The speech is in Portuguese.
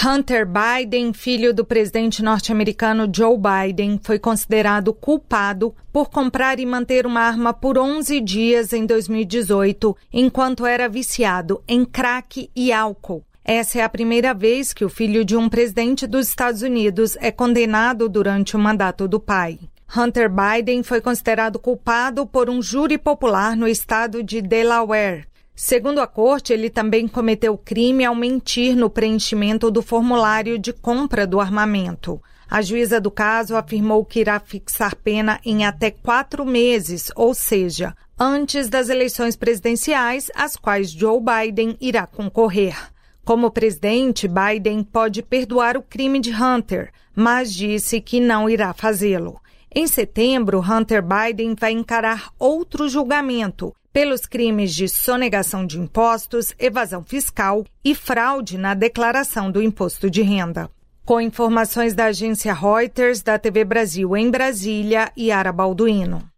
Hunter Biden, filho do presidente norte-americano Joe Biden, foi considerado culpado por comprar e manter uma arma por 11 dias em 2018, enquanto era viciado em crack e álcool. Essa é a primeira vez que o filho de um presidente dos Estados Unidos é condenado durante o mandato do pai. Hunter Biden foi considerado culpado por um júri popular no estado de Delaware. Segundo a corte, ele também cometeu crime ao mentir no preenchimento do formulário de compra do armamento. A juíza do caso afirmou que irá fixar pena em até 4 meses, ou seja, antes das eleições presidenciais, às quais Joe Biden irá concorrer. Como presidente, Biden pode perdoar o crime de Hunter, mas disse que não irá fazê-lo. Em setembro, Hunter Biden vai encarar outro julgamento pelos crimes de sonegação de impostos, evasão fiscal e fraude na declaração do imposto de renda. Com informações da agência Reuters, da TV Brasil em Brasília, Yara Balduino.